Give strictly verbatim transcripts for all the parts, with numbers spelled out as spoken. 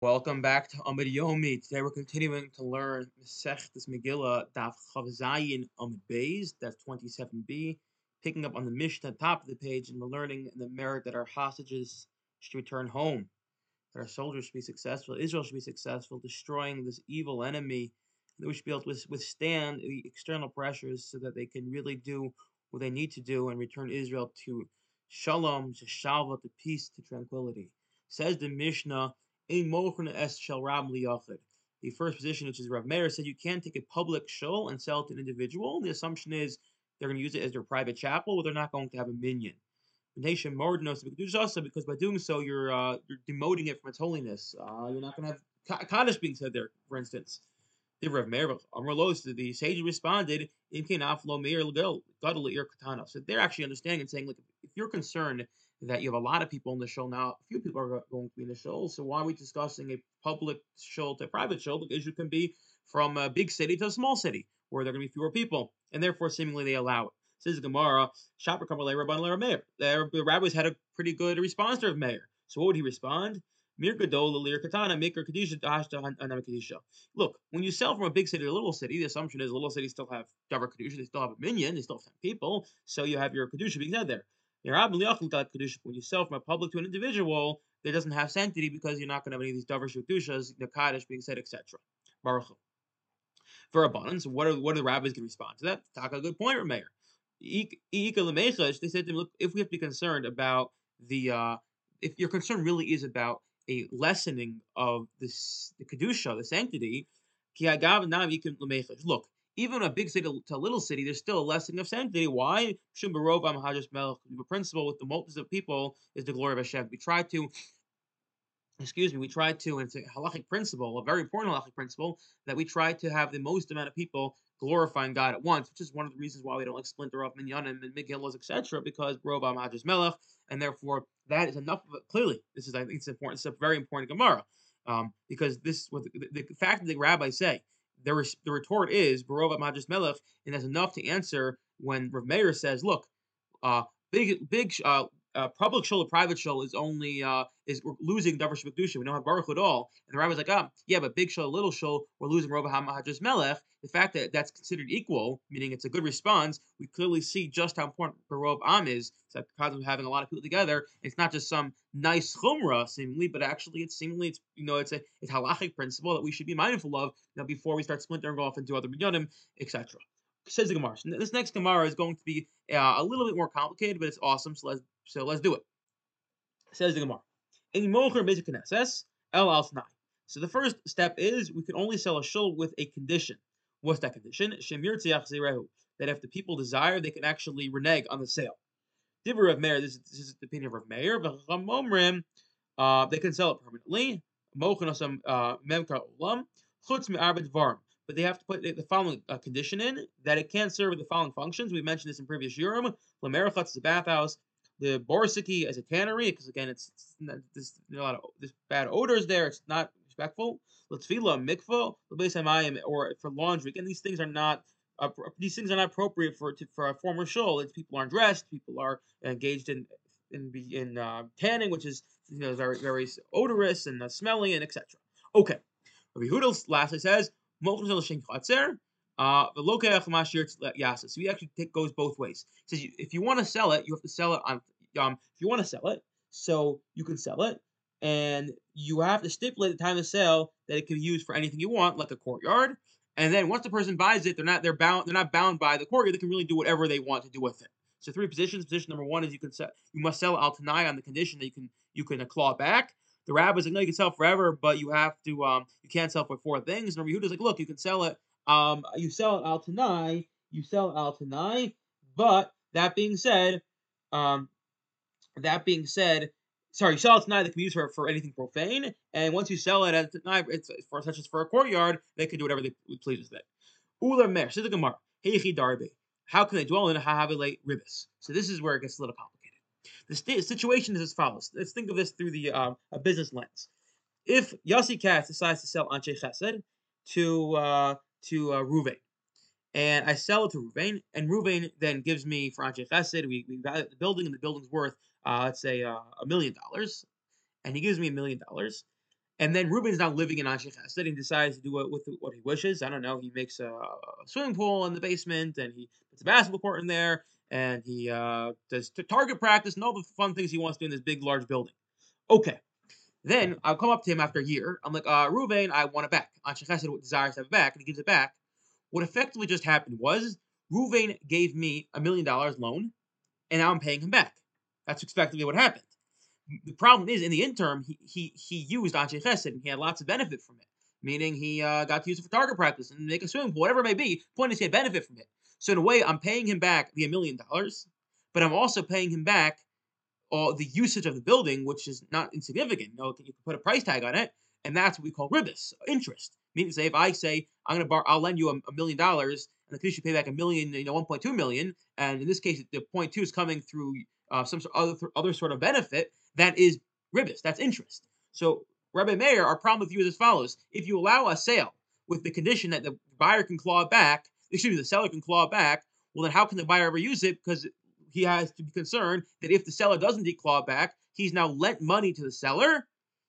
Welcome back to Amid Yomi. Today we're continuing to learn Masechtas Megillah Daf Chav Zayin Amid Beis. That's twenty-seven b. Picking up on the Mishnah at the top of the page, and we're learning the merit that our hostages should return home, that our soldiers should be successful, Israel should be successful, destroying this evil enemy, that we should be able to withstand the external pressures so that they can really do what they need to do and return Israel to Shalom, to Shalva, to peace, to tranquility. Says the Mishnah, Ein mochen es shel rab liyachid. The first position, which is Rav Meir, said you can't take a public shul and sell it to an individual. The assumption is they're going to use it as their private chapel, or they're not going to have a minyan. Because by doing so, you're uh, you're demoting it from its holiness. Uh, you're not going to have Kaddish being said there, for instance. The Rav Meir, the sage responded, so they're actually understanding and saying, look, if you're concerned that you have a lot of people in the show now, a few people are going to be in the show, so why are we discussing a public show to a private show? The issue can be from a big city to a small city, where there are going to be fewer people, and therefore seemingly they allow it. Says Gemara, Shopper Kamalei Rabban Meir. The rabbis had a pretty good response to Rav Meir. So what would he respond? Mir Gadol Lir Katana Maker Kadisha Dashta Hanam Kadisha. Look, when you sell from a big city to a little city, the assumption is a little city still have Davar Kedusha, they still have a minyan, they still have ten people, so you have your Kedusha being said there. When you sell from a public to an individual, that doesn't have sanctity because you're not going to have any of these Davar Kedushas, the Kaddish being said, et cetera. Baruch Hu. For abundance, what are what are the rabbis going to respond to that? Taka, good point, Rameir. They said to him, look, if we have to be concerned about the, uh, if your concern really is about a lessening of this, the kedusha, the sanctity, look, even a big city to a little city, there's still a lessening of sanctity. Why? The principle with the multitudes of people is the glory of Hashem. We try to excuse me, we try to, and it's a halachic principle, a very important halachic principle, that we try to have the most amount of people glorifying God at once, which is one of the reasons why we don't like splinter off minyanim and megillas, et cetera, because Rova Mahajas Melech, and therefore that is enough of it. Clearly, this is, I think it's important, it's a very important Gemara, um, because this, what the, the, the fact that the rabbis say, the, the retort is, Barova Mahajas Melech, and that's enough to answer when Rav Meir says, look, uh, big, big, uh, uh, public shul or private shul is only uh, is we're losing davar shebekdusha. We don't have baruch at all. And the rabbi's like, ah, oh, yeah, but big shul, little shul, we're losing Rova HaMahajas Melech. The fact that that's considered equal, meaning it's a good response, we clearly see just how important Barov Am is. It's like because of having a lot of people together. It's not just some nice chumrah seemingly, but actually it's seemingly it's you know it's a it's halachic principle that we should be mindful of you know, before we start splintering off into other minyanim, et cetera. Says the Gemara. This next Gemara is going to be uh, a little bit more complicated, but it's awesome. So let's so let's do it. Says the Gemara. So the first step is we can only sell a shul with a condition. What's that condition? That if the people desire, they can actually renege on the sale. Divrei Rav Meir. This is, this is the opinion of Rav Meir. Uh, they can sell it permanently. But they have to put the following uh, condition in, that it can't serve the following functions. We mentioned this in previous Yurim. Lamerachatz is a bathhouse. The Borisiki as a tannery, because again, it's, it's not, there's a lot of there's bad odors there. It's not respectful. L'tfila mikvah, l'beis hamayim, or for laundry. Again, these things are not uh, these things are not appropriate for to, for a former shul. It's people aren't dressed. People are engaged in in in uh, tanning, which is you know very very odorous and uh, smelly and et cetera. Okay, Rabbi Yehuda lastly says. Uh, so he actually take, goes both ways. He says if you want to sell it, you have to sell it on. Um, if you want to sell it, so you can sell it, and you have to stipulate the time of sale that it can be used for anything you want, like a courtyard. And then once the person buys it, they're not they're bound they're not bound by the courtyard. They can really do whatever they want to do with it. So three positions. Position number one is you can sell. You must sell al tanai on the condition that you can you can uh, claw it back. The rabbi's like, no, you can sell it forever, but you have to, um, you can't sell it for four things. And Rabbi Yehuda's like, look, you can sell it, um, you sell it al tanai, you sell it al tanai, but that being said, um, that being said, sorry, you sell it tanai that can be used for, for anything profane, and once you sell it at tanai, it's for such as for a courtyard, they can do whatever they please with it. Ula mer, says the Gemara, heichi darbe. How can they dwell in a hahavilate ribis? So this is where it gets a little complicated. The st- situation is as follows. Let's think of this through the um, a business lens. If Yossi Katz decides to sell Anshe Chesed to uh, to uh, Ruvain, and I sell it to Ruvain, and Ruvain then gives me for Anshe Chesed, we, we value the building, and the building's worth, uh, let's say, uh, a million dollars, and he gives me a million dollars, And then Reuben's now living in Anshe Chesed and he decides to do it with what he wishes. I don't know. He makes a swimming pool in the basement and he puts a basketball court in there and he uh, does target practice and all the fun things he wants to do in this big, large building. Okay. Then I'll come up to him after a year. I'm like, uh, Reuven, I want it back. Anshe Chesed desires to have it back, and he gives it back. What effectively just happened was Reuven gave me a million dollars loan, and now I'm paying him back. That's effectively what happened. The problem is, in the interim, he he, he used Anshe Chesed, and he had lots of benefit from it. Meaning he uh, got to use it for target practice and make a swimming pool, whatever it may be. Point is, he had benefit from it. So in a way, I'm paying him back the million dollars, but I'm also paying him back all the usage of the building, which is not insignificant. You know, you can put a price tag on it, and that's what we call ribbis, interest. Meaning, say if I say I'm gonna bar, I'll lend you a, a million dollars, and the condition you pay back a million, you know, one point two million, and in this case, the point two is coming through uh, some sort of other other sort of benefit. That is ribbis. That's interest. So, Rabbi Meir, our problem with you is as follows: if you allow a sale with the condition that the buyer can claw it back, excuse me, the seller can claw it back, well, then how can the buyer ever use it? Because he has to be concerned that if the seller doesn't declaw it back, he's now lent money to the seller,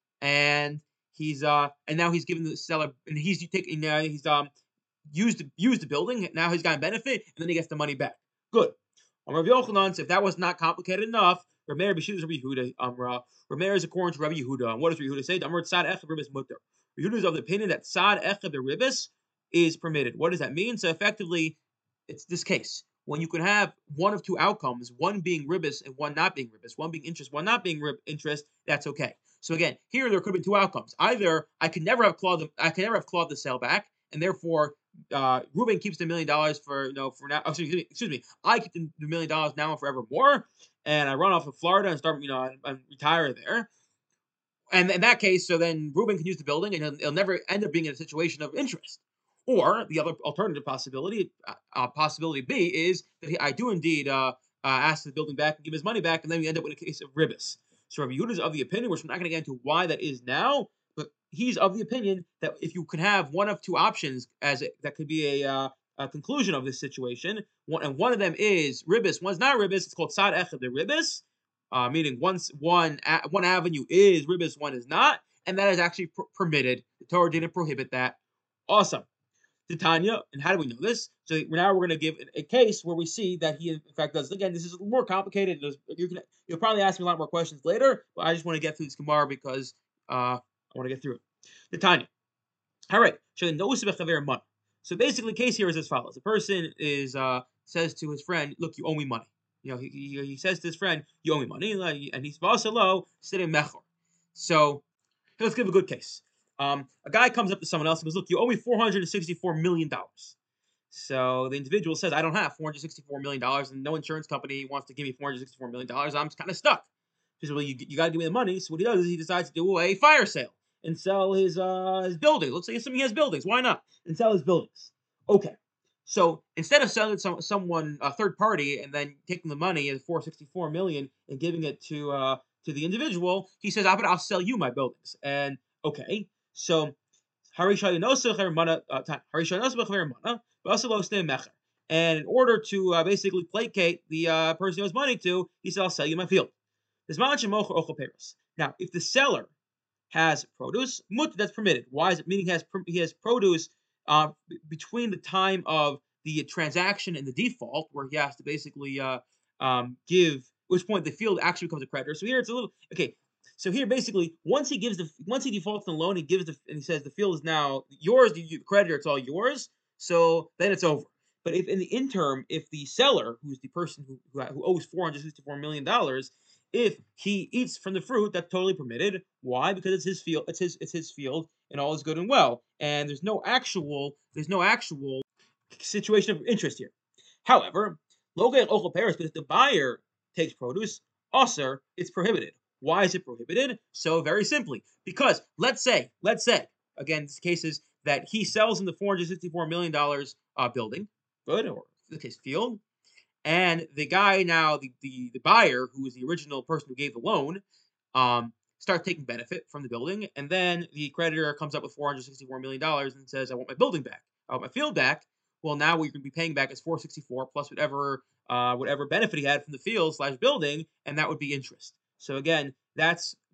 and he's uh and now he's giving the seller and he's taking uh, he's um used used the building. Now he's got a benefit, and then he gets the money back. Good. On Rabbi Yochanan, if that was not complicated enough, Rabbi Meir b'shittas Rabbi Yehuda Amra. Rabbi Meir is according to Rabbi Yehuda. And what does Rabbi Yehuda say? Amar tzad echad ribbis mutter. Rabbi Yehuda is of the opinion that tzad echad ribbis is permitted. What does that mean? So effectively, it's this case. When you can have one of two outcomes, one being ribbis and one not being ribbis, one being interest, one not being rib- interest, that's okay. So again, here there could have been two outcomes. Either I could never have clawed the, I could never have clawed the sale back, and therefore uh, Reuben keeps the million dollars for you know for now. Excuse me, excuse me, I keep the million dollars now and forevermore, and I run off of Florida and start you know and, and retire there. And in that case, so then Reuben can use the building, and he'll, he'll never end up being in a situation of interest. Or the other alternative possibility, uh, uh, possibility B, is that he, I do indeed uh, uh, ask the building back and give his money back, and then we end up with a case of ribbis. So Rabbi Yehuda is of the opinion, which we're not going to get into why that is now, but he's of the opinion that if you could have one of two options, as it, that could be a, uh, a conclusion of this situation, one, and one of them is ribbis, one's not ribbis. It's called sad echad the ribbis, uh, meaning once one a, one avenue is ribbis, one is not, and that is actually pr- permitted. The Torah didn't prohibit that. Awesome. Titania, and how do we know this? So now we're going to give a case where we see that he in fact does. Again, this is more complicated. You can, you'll probably ask me a lot more questions later, but I just want to get through this Gemara because uh, I want to get through it. Titania. All right. So basically, the case here is as follows: a person is uh, says to his friend, "Look, you owe me money." You know, he, he, he says to his friend, "You owe me money," and he's low sitting mechor. So let's give a good case. Um, a guy comes up to someone else and goes, "Look, you owe me four hundred sixty-four million dollars." So the individual says, "I don't have four hundred sixty-four million dollars, and no insurance company wants to give me four hundred sixty-four million dollars. I'm kind of stuck." He says, "Well, you, you got to give me the money." So what he does is he decides to do a fire sale and sell his uh, his buildings. Let's say he has buildings. Why not? And sell his buildings. Okay. So instead of selling some someone a third party and then taking the money at four hundred sixty-four million dollars and giving it to uh, to the individual, he says, "I'll, I'll sell you my buildings." And okay. So, and in order to uh, basically placate the uh, person he owes money to, he said, "I'll sell you my field." Now, if the seller has produce, that's permitted. Why is it? Meaning he has he has produce uh, between the time of the transaction and the default, where he has to basically uh, um, give. At which point the field actually becomes a creditor. So here it's a little okay. So here, basically, once he gives the once he defaults on the loan, he gives the and he says the field is now yours. The creditor, it's all yours. So then it's over. But if in the interim, if the seller, who's the person who who, who owes four hundred sixty-four million dollars, if he eats from the fruit, that's totally permitted. Why? Because it's his field. It's his it's his field, and all is good and well. And there's no actual there's no actual situation of interest here. However, local ochel paris, but if the buyer takes produce, also it's prohibited. Why is it prohibited? So very simply, because let's say, let's say, again, this case is that he sells in the four hundred sixty-four million dollars uh, building, good, or in this case, field, and the guy now, the, the, the buyer, who is the original person who gave the loan, um, starts taking benefit from the building, and then the creditor comes up with four hundred sixty-four million dollars and says, "I want my building back. I want my field back." Well, now what you're going to be paying back is four hundred sixty-four plus whatever uh, whatever benefit he had from the field slash building, and that would be interest. So again, that's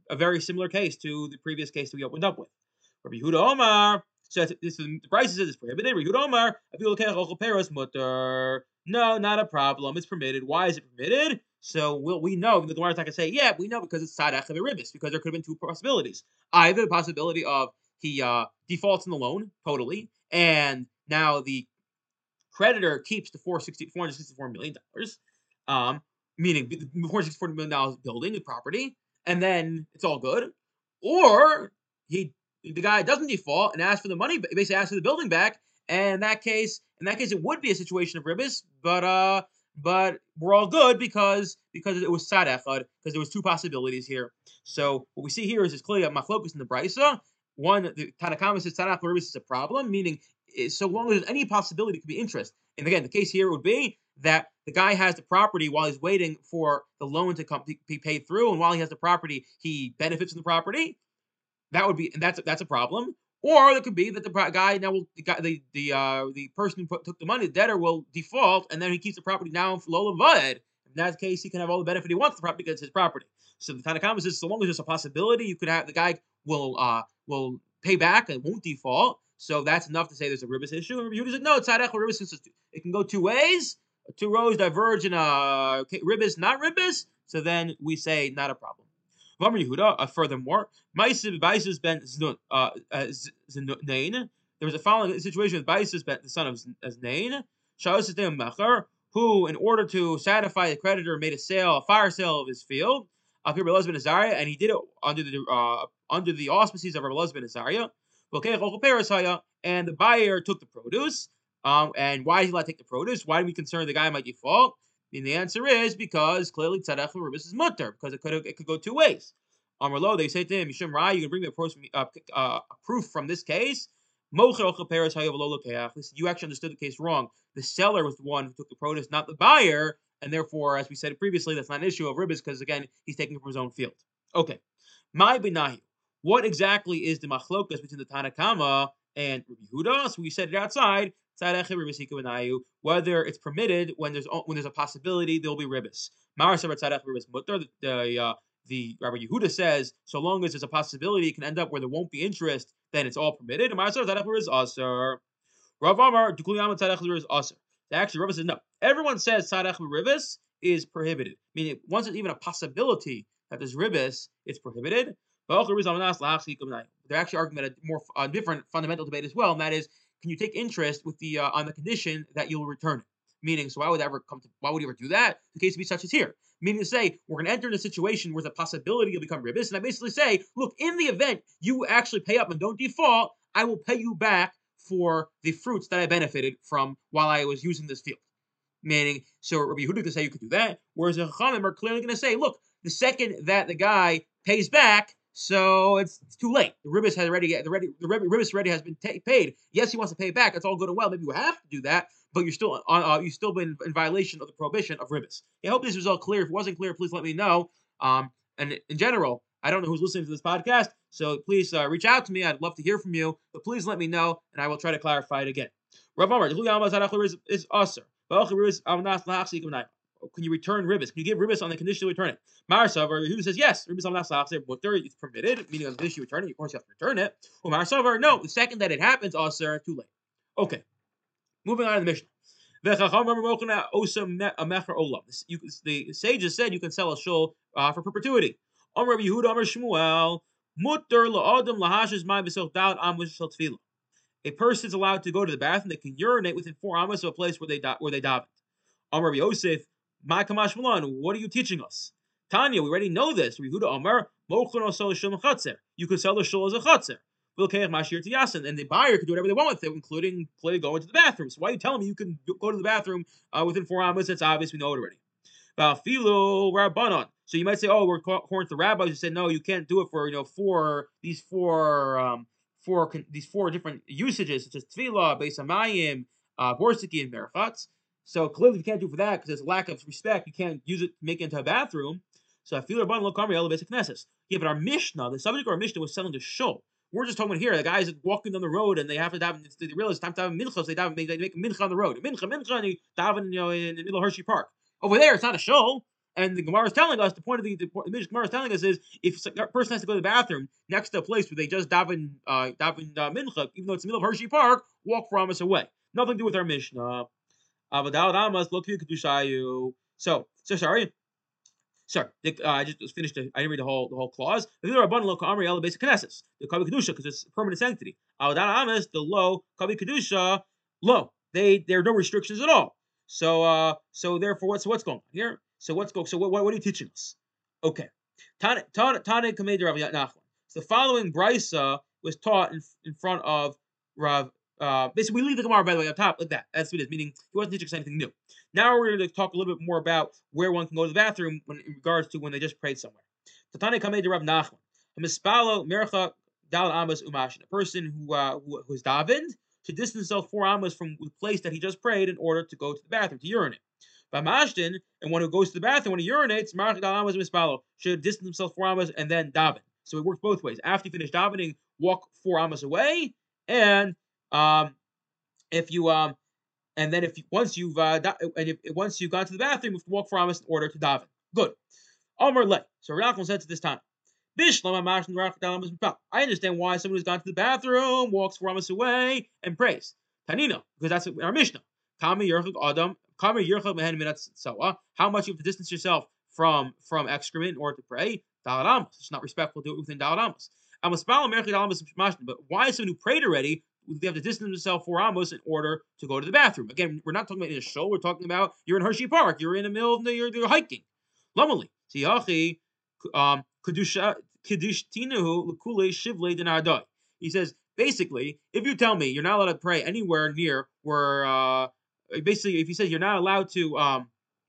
a very similar case to the previous case that we opened up with. Rabbi Yehuda Omar says this is the price says it's prohibited. Rabbi Yehuda Omar, if you look at ochel peros mutter, no, not a problem. It's permitted. Why is it permitted? So we'll, we know the Gemara is not going to say, yeah, we know because it's tzadach of ribis, because there could have been two possibilities. Either the possibility of he uh, defaults in the loan totally, and now the creditor keeps the four hundred sixty-four million dollars, um, meaning the four hundred sixty-four million dollars building, the property, and then it's all good. Or he, the guy doesn't default and asks for the money, basically asks for the building back, and in that case, in that case, it would be a situation of ribis, but uh, but we're all good because because it was tzadach, because there was two possibilities here. So what we see here is it's clearly a machlokus in the brisa. One, the Tanna Kamma says tzadach ribis is a problem, meaning so long as there's any possibility it could be interest. And again, the case here would be that the guy has the property while he's waiting for the loan to come to be paid through, and while he has the property, he benefits from the property. That would be, and that's that's a problem. Or it could be that the guy now will the guy, the the uh, the person who put, took the money, the debtor, will default, and then he keeps the property now in Lola Vaed. In that case, he can have all the benefit he wants from the property because it's his property. So the Tanna Kamma says, so long as there's a possibility, you could have the guy will uh will pay back and won't default. So that's enough to say there's a ribis issue. And Rabbi Yehuda said, no, it's tzadach ribis. It can go two ways. Two rows diverge in a ribis, not ribis. So then we say not a problem. Rabbi Yehuda, uh, furthermore, Ma'aseh Baisus ben Znain. There was a following situation with Baisus ben the son of Znain, who, in order to satisfy the creditor, made a sale, a fire sale of his field. Up here, Rabbi ben Azariah, and he did it under the uh, under the auspices of Rabbi ben Azariah. And the buyer took the produce. Um, and why is he allowed to take the produce? Why are we concerned the guy might default? And the answer is because clearly tzadach ribis is mutter, because it could it could go two ways. Amrlo, they say to him, Mishum Rai, you can bring me a proof, uh, uh, a proof from this case. You actually understood the case wrong. The seller was the one who took the produce, not the buyer, and therefore, as we said previously, that's not an issue of ribis because again, he's taking it from his own field. Okay, my benahi. What exactly is the machlokas between the Tanna Kamma and Rabbi Yehuda? So we said it outside. Whether it's permitted when there's when there's a possibility there will be ribis. The the, uh, the Rabbi Yehuda says so long as there's a possibility it can end up where there won't be interest, then it's all permitted. Rav Amar is aser. Actually, Rav says no. Everyone says tzadach ribis is prohibited, meaning once there's even a possibility that there's ribis, it's prohibited. They're actually arguing about a more uh, different fundamental debate as well, and that is, can you take interest with the uh, on the condition that you'll return it? Meaning, so why would that ever come to? Why would you ever do that? The case would be such as here. Meaning to say, we're going to enter in a situation where the possibility you'll become ribis, and I basically say, look, in the event you actually pay up and don't default, I will pay you back for the fruits that I benefited from while I was using this field. Meaning, so Rabbi Yehuda could say you could do that, whereas the Chachamim are clearly going to say, look, the second that the guy pays back, so it's, it's too late. The ribis has already the ready the ribis already has been ta- paid. Yes, he wants to pay back. That's all good and well. Maybe you have to do that, but you're still on. Uh, you've still been in violation of the prohibition of ribis. I hope this was all clear. If it wasn't clear, please let me know. Um, and in general, I don't know who's listening to this podcast, so please uh, reach out to me. I'd love to hear from you, but please let me know, and I will try to clarify it again. Rav Amar, is usher. Can you return ribis? Can you give ribis on the condition you return it? Marsavar, who says yes, ribis on mutter, it's permitted, meaning on the condition you return it, of course you have to return it. Well, Marsavar, no, the second that it happens, also too late. Okay, moving on to the Mishnah. You, the sages said you can sell a shul uh, for perpetuity. Amar Rabbi Yehuda, Amar Shmuel, mutter la'adam lahashish mai b'sel da'at amos shel tefillah. A person is allowed to go to the bathroom that can urinate within four amos of a place where they where they daven. Amar Rabbi Yosef, Ma kamash malan, what are you teaching us? Tanya, we already know this. Yehuda Amar, mochon sell shul chatzer. You could sell the shul as a chatzer. And the buyer could do whatever they want with it, including play going to the bathroom. So why are you telling me you can go to the bathroom uh, within four amos? That's obvious. We know it already. So you might say, oh, we're according to the rabbis who said no, you can't do it for you know four these four um four these four different usages such as tefillah, beis hamayim, uh, borsiki, and merchatz. So clearly you can't do it for that because there's a lack of respect. You can't use it to make it into a bathroom. So I feel rabban lo kamri basic knesses. Yeah, but our Mishnah, the subject of our Mishnah was selling the shul. We're just talking about here. The guys walking down the road and they have to daven. They realize it's time to have a mincha. So they daven. They make a mincha on the road. Mincha, mincha, and they daven, you know, in the middle of Hershey Park. Over there, it's not a shul. And the Gemara is telling us, the point of the, the, the Gemara is telling us is, if a person has to go to the bathroom next to a place where they just daven, uh, daven uh, mincha, even though it's in the middle of Hershey Park, walk four amos away. Nothing to do with our Mishnah. Avadal Amas, look here, Kedushayu. So, so sorry. Sorry, uh, I just finished. The, I didn't read the whole the whole clause. The Rabban lo Amri Ela basic Knesses. The Kavi Kedusha because it's permanent sanctity. Avadal Amas, the low Kavi Kedusha, low. They there are no restrictions at all. So uh, so therefore, what's what's going on here? So what's going? So what, what what are you teaching us? Okay, Tane Tane Tane Kamei Rav Nachman. So the following brisa was taught in in front of Rav. Uh, basically, we leave the Gemara, by the way, up top like that. That's what it is, meaning he wasn't teaching us anything new. Now we're going to talk a little bit more about where one can go to the bathroom when, in regards to when they just prayed somewhere. Tatane Kamei Rav Nachman. Mispalo Mercha Dal Amos Umashin. A person who uh, who, who is davened should distance himself four amos from the place that he just prayed in order to go to the bathroom, to urinate. By Mashtin, and one who goes to the bathroom when he urinates, Mercha Dal Amos Mispalo, should distance himself four amos and then daven. So it works both ways. After you finish davening, walk four amos away, and Um, if you um, and then if you, once you've uh, da- and if once you've gone to the bathroom, you have to walk four amos in order to daven. Good. Amar le. So Rav Nachman said to this time, I understand why someone who's gone to the bathroom walks four amos away and prays. Tanina, because that's our Mishnah. Kami yerchak adam. Kami yerchak mehen minat sawa. How much you have to distance yourself from from excrement in order to pray? Dalad amos. It's not respectful to do it within dalad amos. But why is someone who prayed already? They have to distance themselves four amos in order to go to the bathroom. Again, we're not talking about in a show. We're talking about you're in Hershey Park. You're in the middle of the, you're, you're hiking. Lamali. Siyachi um kedusha kedushtinahu lekule shivle denardai. He says basically, if you tell me you're not allowed to pray anywhere near where uh basically if he says you're not allowed to um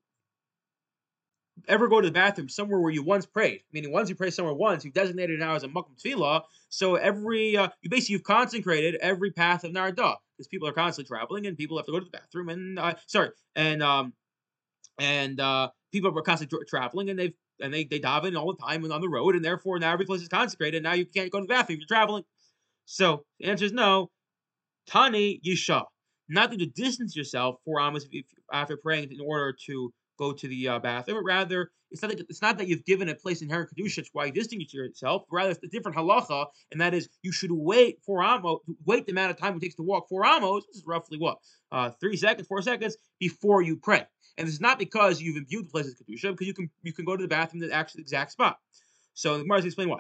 ever go to the bathroom somewhere where you once prayed, meaning once you pray somewhere once, you've designated it now as a makom tefillah. So every uh, you basically you've consecrated every path of Narada because people are constantly traveling and people have to go to the bathroom and uh, sorry and um and uh, people are constantly tra- traveling and they've and they they daven all the time and on the road and therefore now every place is consecrated and now you can't go to the bathroom if you're traveling. So the answer is no. Tani Yisha, nothing to distance yourself four amos if, after praying in order to go to the uh, bathroom, but rather it's not that it's not that you've given a place inherent kedusha. It's why you distance yourself. Rather, it's a different halacha, and that is you should wait four amos, wait the amount of time it takes to walk four amos. This is roughly what uh, three seconds, four seconds before you pray. And this is not because you've imbued the place with kedusha, because you can you can go to the bathroom at actually the exact spot. So the Gemara explain why.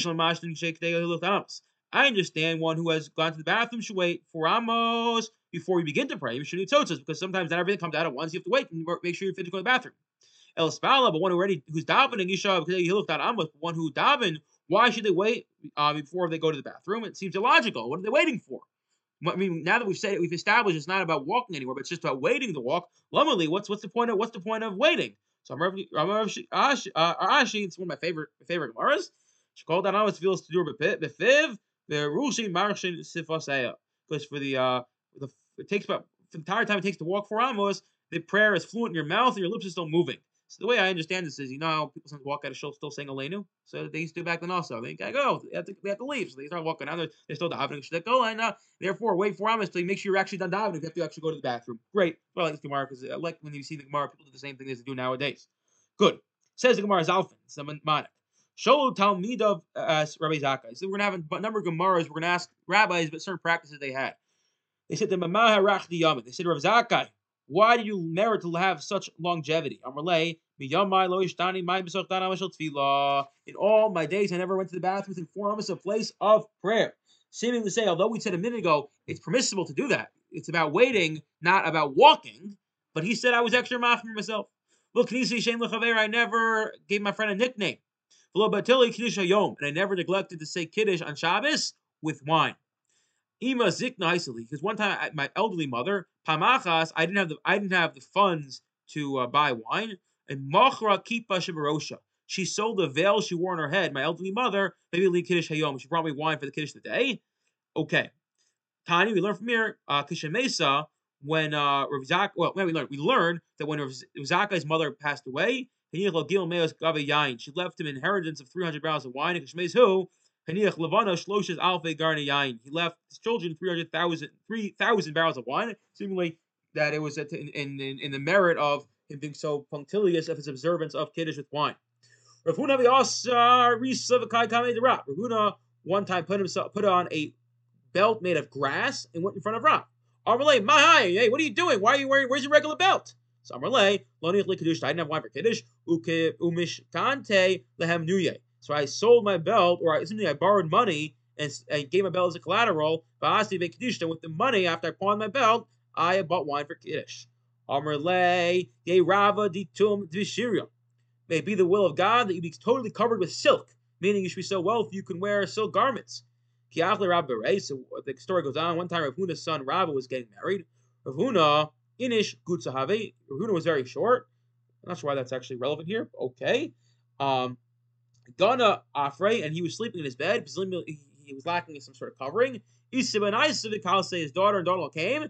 I understand one who has gone to the bathroom should wait four amos before you begin to pray. You should do tzotzos because sometimes not everything comes out at once. You have to wait and make sure you finish going to the bathroom. El spala, but one who already who's davening, Yisha, because he looked at amos. But one who daven, why should they wait uh, before they go to the bathroom? It seems illogical. What are they waiting for? I mean, now that we've said it, we've established it's not about walking anywhere, but it's just about waiting to walk. Lumily, what's what's the point of what's the point of waiting? So I'm Ashi. It's one of my favorite my favorite Gemaras. She called that amos feels to do befiv. The Rushi Marshin Sifasaya. Because for the uh the it takes about for the entire time it takes to walk four amos, the prayer is fluent in your mouth and your lips are still moving. So the way I understand this is, you know how people sometimes walk out of shul still saying Aleinu? So they used to do back then also. They gotta go. They have to, they have to leave. So they start walking out. They're, they're still davening shtekol, and uh, therefore wait four amos till you make sure you're actually done davening. You have to actually go to the bathroom. Great. Well, I like the Gemara because I like when you see the Gemara, people do the same thing as they do nowadays. Good. Says the Gemara Zalfin. It's a Manik. Sholu Talmidov as Rabbi Zakkai. So we're gonna have a number of Gemaras. We're gonna ask rabbis about certain practices they had. They said the Mamaha Rachdi Yamid. They said Rabbi Zakkai, why do you merit to have such longevity? Amarle miyamai lo ishtani mai b'soch dana mashal tefillah. In all my days, I never went to the bathroom within four amos, a place of prayer. Seeming to say, although we said a minute ago it's permissible to do that, it's about waiting, not about walking. But he said I was extra maf for myself. Look, I never gave my friend a nickname. And I never neglected to say Kiddush on Shabbos with wine. Ima zikna haisali, because one time I, my elderly mother, Pamachas, I didn't have the I didn't have the funds to uh, buy wine. And Machra Kipa Shibarosha, she sold the veil she wore on her head. My elderly mother, maybe Li Kiddush Hayom, she brought me wine for the Kiddush today. Okay, Tani, we learn from here, uh, Kishamesa, when uh, Rav Zak, well, we learned we learned that when Rav Zakkai's mother passed away. She left him an inheritance of three hundred barrels of wine. And who? He left his children three hundred thousand barrels of wine. Seemingly that it was in, in, in the merit of him being so punctilious of his observance of Kiddush with wine. Rav Huna v'asar risa v'kai kamei derab. Rav Huna one time put himself put on a belt made of grass and went in front of Rav. Amarle, my hi, hey, what are you doing? Why are you wearing? Where's your regular belt? So Amarle, loni Kiddush. I didn't have wine for Kiddush. Uke umishkante lehem nuye. So I sold my belt, or I, I borrowed money and, and gave my belt as a collateral. V'asti v'Kiddush. And with the money, after I pawned my belt, I bought wine for Kiddush. Amarle, ye Rava ditum dvishirium. May it be the will of God that you be totally covered with silk, meaning you should be so wealthy you can wear silk garments. So the story goes on. One time Rav Huna's son Rava was getting married. Rav Huna, inish gutzahave. Rav Huna was very short. I'm not sure why that's actually relevant here. Okay. Um, Gana Afre, and he was sleeping in his bed. He was lacking some sort of covering. His daughter and daughter came.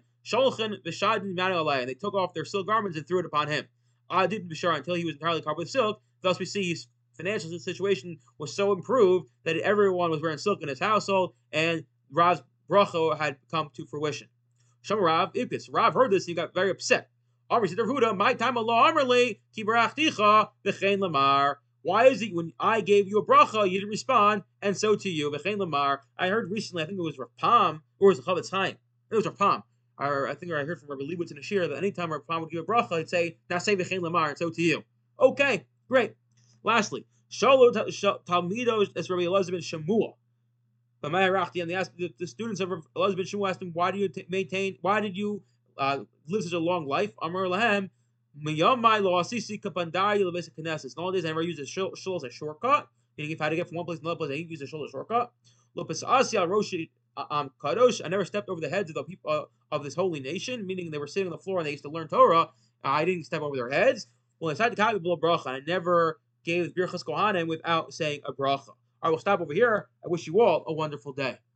And they took off their silk garments and threw it upon him. I didn't be sure until he was entirely covered with silk. Thus, we see his financial situation was so improved that everyone was wearing silk in his household, and Rav's bracha had come to fruition. Shama Rav Ibkis. Rav heard this and he got very upset. My time Allah Amrli Kibarachticha V'chein Lamar. Why is it when I gave you a bracha, you didn't respond, and so to you, V'chein Lamar? I heard recently, I think it was Rav Pam, or was it Chavetz Chaim? It was Rav Pam. Or I think I heard from Rabbi Leibowitz in a shir that anytime Rav Pam would give a bracha, he'd say, now say V'chein Lamar, and so to you. Okay, great. Lastly, Shalo Talmidos as Rabbi Elazar ben Shemua. But Ma'arachti, and they asked the, the students of Elazar ben Shemua asked him, why do you t- maintain, why did you uh, live such a long life? Amar Lahem, Miyamai lo asisi kapandari lebesa knesses. Nowadays, I never use a shul as a shortcut. Meaning, if I had to get from one place to another place, I use a shul as a shortcut. Lopes Asia Roshi um Kadosh. I never stepped over the heads of the people uh, of this holy nation. Meaning, they were sitting on the floor and they used to learn Torah. I didn't step over their heads. Well, inside the Kabi below bracha, I never gave Birchas Kohanim without saying a bracha. I will stop over here. I wish you all a wonderful day.